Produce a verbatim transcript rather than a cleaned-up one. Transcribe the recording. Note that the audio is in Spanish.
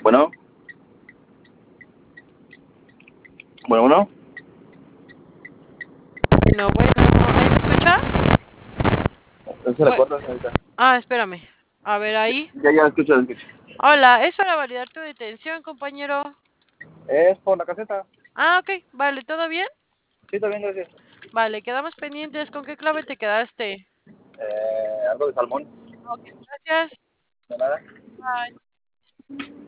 Bueno, bueno, bueno. Bueno, bueno, ¿ahí me escucha? No se la Bue- corta, señorita. ah, espérame. A ver ahí. Ya, ya, escucho, escucho. Hola, es para validar tu detención, compañero. Es por la caseta. Ah, ok, vale, ¿todo bien? Sí, está bien, gracias. Vale, quedamos pendientes. ¿Con qué clave te quedaste? Eh, algo de salmón. Ok, gracias. De nada. Bye.